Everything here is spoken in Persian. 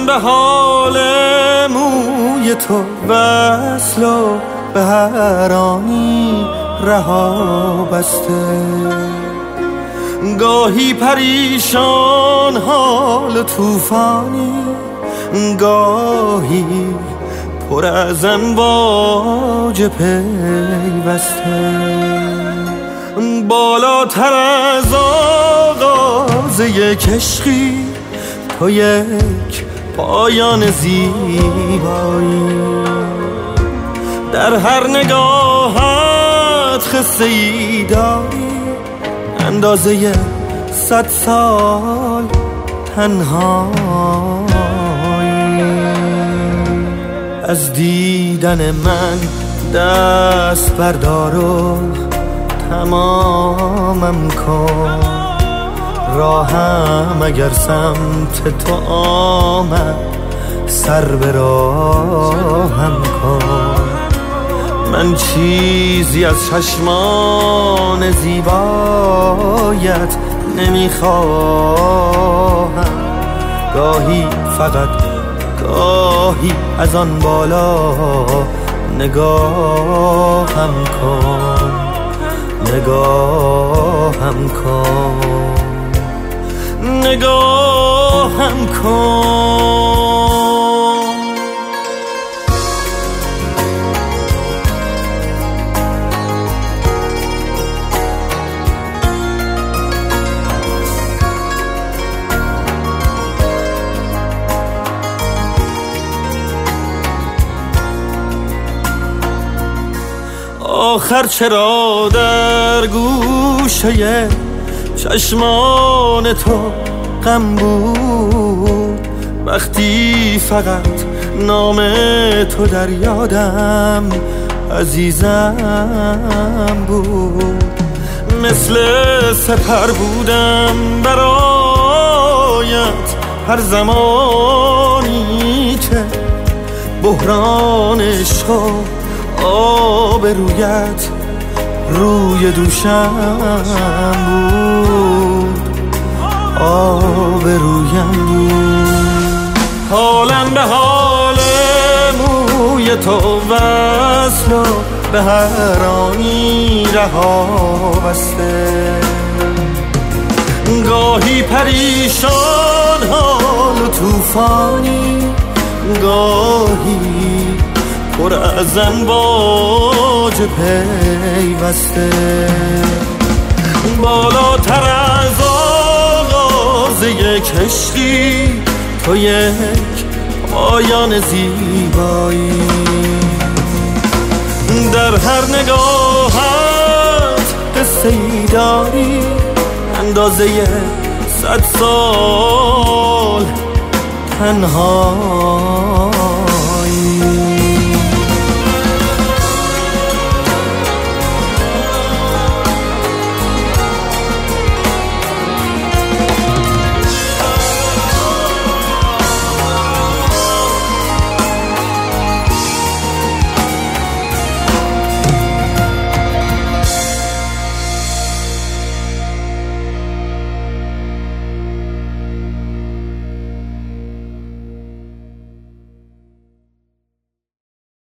حالم به حال موی تو وصل و به هر آنی رها بسته، گاهی پریشان حال طوفانی، گاهی پر از امواج پیوسته، بالاتر از آغاز یک عشقی تو یک پایان زیبایی، در هر نگاهت قصه ای داری، اندازه 100 سال تنهایی. از دیدن من دست بردار و تمامم کن، راهم اگر سمت تو آمد سر به راهم کن. من چیزی از چشمان زیبایت نمیخواهم، گاهی فقط گاهی از آن بالا نگاهم کن، نگاهم کن، نگاهم کن. آخر چرا در گوشه چشمان تو غم بود، وقتی فقط نام تو در یادم عزیزم بود. مثل سپر بودم برایت هر زمانی که بحران عشق آب رویت روی دوشم بود، آب رویم بود. حالم به حال موی تو وصل و به هر آنی رها بسته، گاهی پریشان حال و طوفانی، گاهی پر از امواج پیوسته، بالاتر از آغاز یک عشقی تو یک پایان زیبایی، در هر نگاهت قصه ای داری، اندازه 100 سال تنها